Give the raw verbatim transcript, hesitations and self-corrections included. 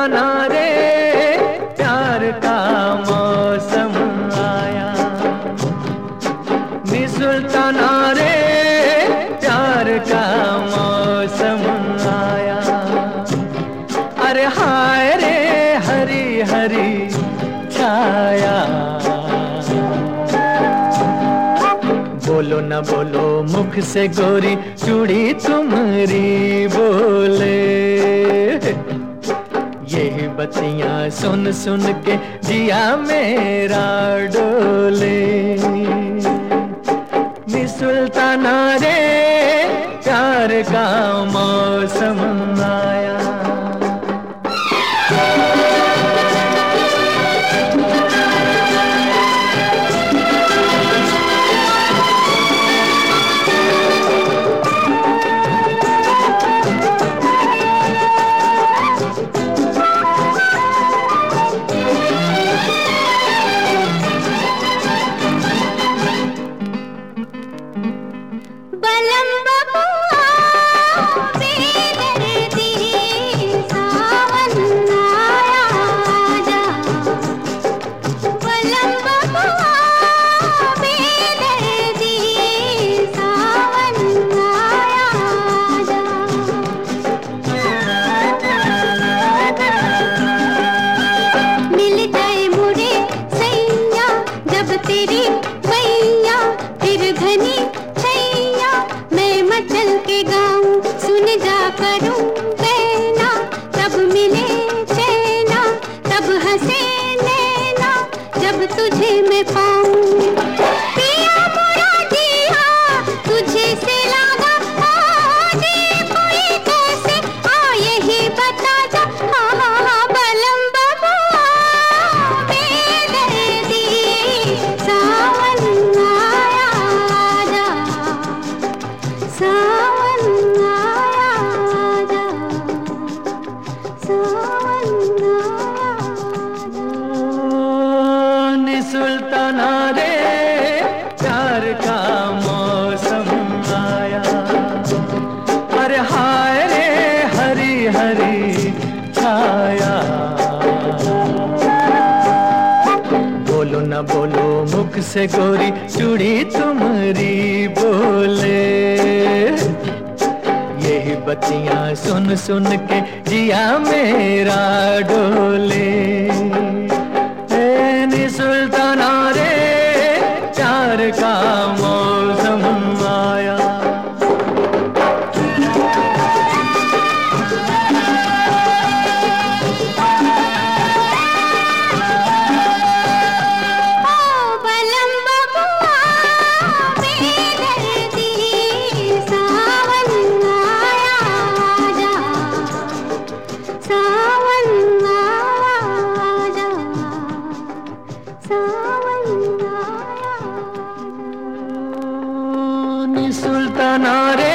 सुल्ताना रे प्यार का मौसम आया, नी सुल्ताना रे प्यार का मौसम आया। अरे हाय रे हरी हरी छाया, बोलो न बोलो मुख से गोरी चूड़ी तुम्हारी बोले, यही बत्तियां सुन सुन के जिया मेरा डोले। नी सुल्ताना रे प्यार का मौसम आया। तेरी मैया फिर घनी छैया, मैं मचल के गाऊं सुन जा करूं कहना, तब मिले चैना तब हंसे नैना जब तुझे मैं पाऊं। पिया मोरा जिया तुझे से लागा, आगे कोई कैसे आ यही बता जा। हाँ हाँ हाँ बलम बाबा बेदर्दी सावन आया आजा, सावन आया आजा, सावन आया आजा। नी सुल्ताना रे प्यार का मौसम आया, अरे हाय रे हरी हरी छाया, बोलो न बोलो मुख से गोरी चूड़ी तुम्हारी बोले, यही बत्तियां सुन सुन के जिया मेरा डोले। ए नी सुल्ताना रे प्यार का मौसम आया। सुल्ताना रे